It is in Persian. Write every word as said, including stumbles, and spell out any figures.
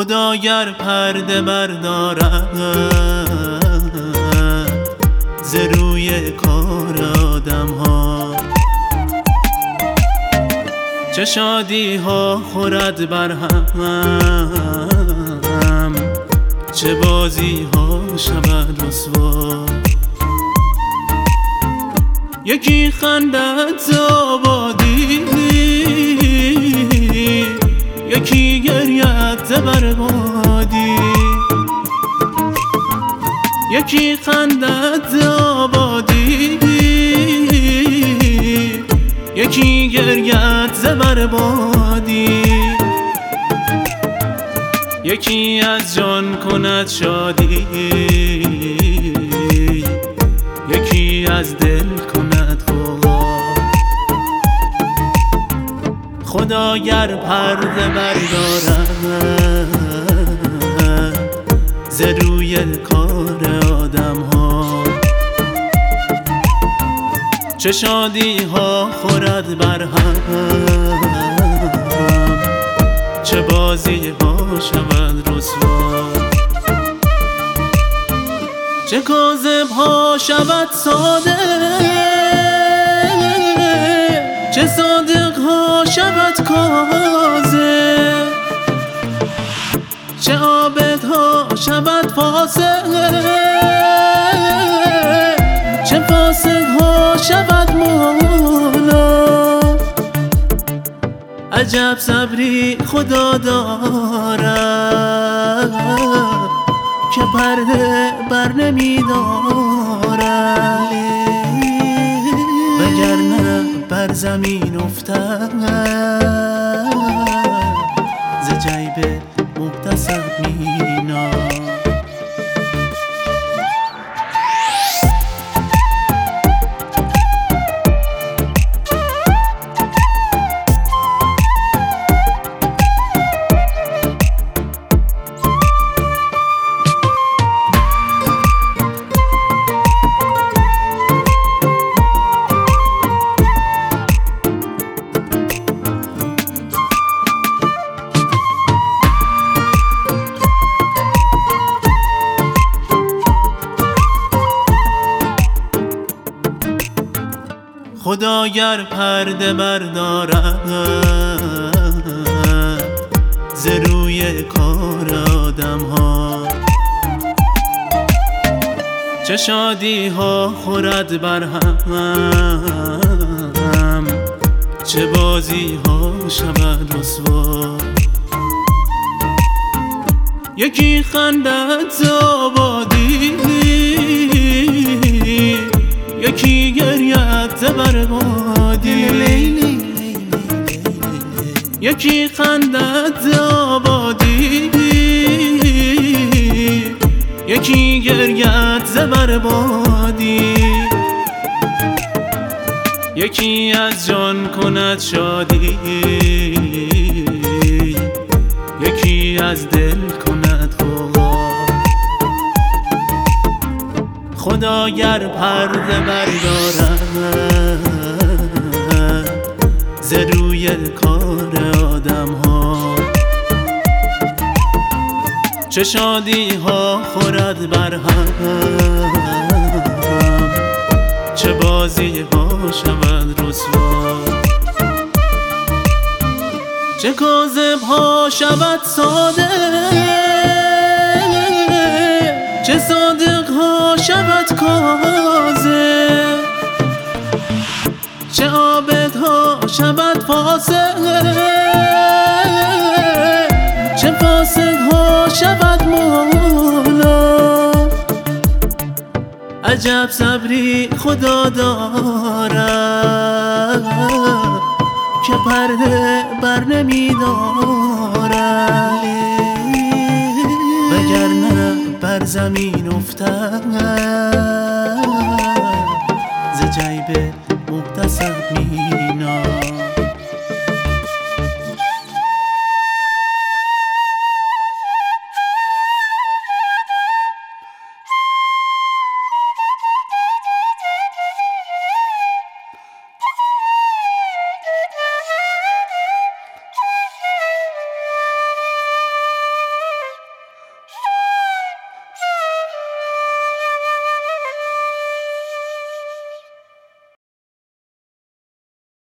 خدا گر پرده بردارد ز روی کار آدم ها، چه شادی ها خورد بر هم، چه بازی ها شود رسوا. یکی خندد ز آبادی، یکی گرید ز بربادی. یکی خندد ز آبادی، یکی گرید ز بربادی. یکی از جان کند شادی، یکی از دل کند غوغا. خدا گر پرده بردارد ز روی کار آدم ها، چه شادی ها خورد بر هم، چه بازی ها شود رسوا. چه کاذب ها شود صادق، چه صادق ها شود کاذب. چه عابد ها شود فاسق، چه فاسق ها شود مولا. عجب صبری خدا دارد که پرده بر نمی دارد، وگرنه بر زمین افتد ز جیب محتسب مینا. خدا گر پرده بردارد ز روی کار آدم ها، چه شادی ها خورد بر هم، چه بازی ها شود رسوا. یکی خندد ز آبادی، یکی گرید ز بربادی. یکی خندد ز آبادی، یکی گرید ز بربادی. یکی از جان کند شادی، یکی از دل کند غوغا. خدا گر پرده بردارد ز روی کار آدم ها، چه شادی ها خورد بر هم، چه بازی ها شود رسوا. چه کاذب ها شود صادق، چه صادق ها شود کاذب. چه عابد ها شود فاسق، چه فاسق ها شود مولا. عجب صبری خدا دارد که پرده بر نمی دارد، وگرنه بر زمین افتد ز جیب محتسب می